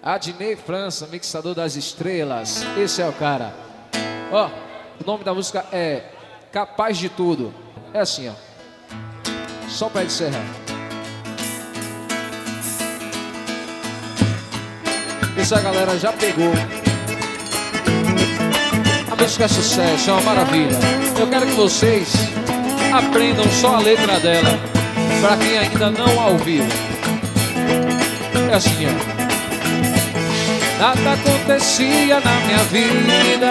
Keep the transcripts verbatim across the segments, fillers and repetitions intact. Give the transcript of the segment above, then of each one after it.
Adnei França, mixador das estrelas. Esse é o cara. Ó, o nome da música é Capaz de Tudo. É assim, ó. Só pra encerrar. Essa galera já pegou. A música é sucesso, é uma maravilha. Eu quero que vocês aprendam só a letra dela, pra quem ainda não a ouviu. É assim, ó. Nada acontecia na minha vida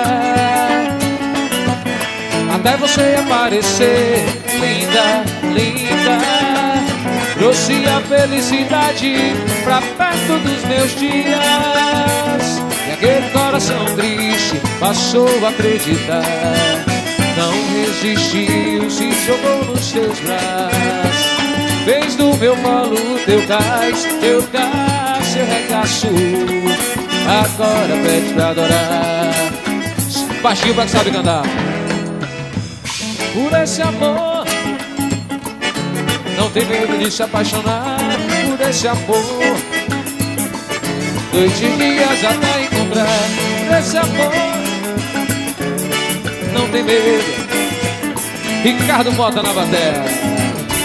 até você aparecer, linda, linda. Trouxe a felicidade pra perto dos meus dias, e aquele coração triste passou a acreditar. Não resistiu, se jogou nos seus braços, fez do meu colo teu gás, teu gás, seu regaço. Agora pede pra adorar. Baixinho pra que sabe cantar. Por esse amor, não tem medo de se apaixonar. Por esse amor, noite e dias até encontrar. Por esse amor, não tem medo. Ricardo Mota na bateria.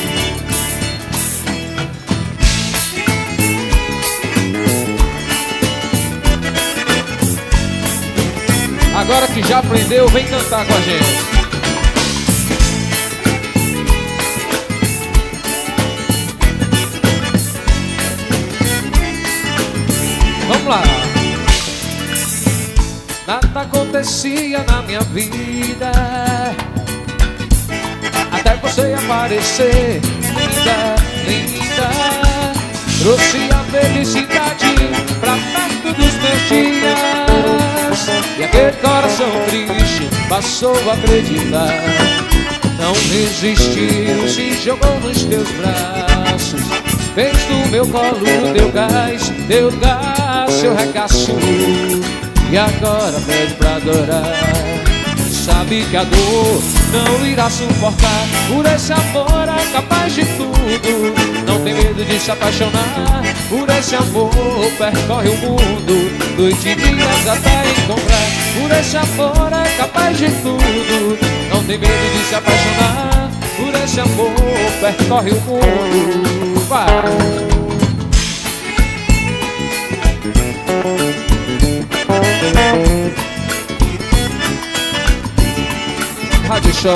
Agora que já aprendeu, vem cantar com a gente. Vamos lá. Nada acontecia na minha vida até você aparecer, linda, linda. Trouxe a felicidade pra perto dos meus dias, e aquele coração triste passou a acreditar. Não resistiu, se jogou nos teus braços, fez do meu colo teu gás, teu gás, seu regaço. E agora pede pra adorar. Sabe que a dor não irá suportar. Por esse amor é capaz de tudo. Não tem medo de se apaixonar. Por esse amor percorre o mundo, noite e dias até encontrar. Por esse amor é capaz de tudo. Não tem medo de se apaixonar. Por esse amor percorre o mundo. Vai! Rádio Show.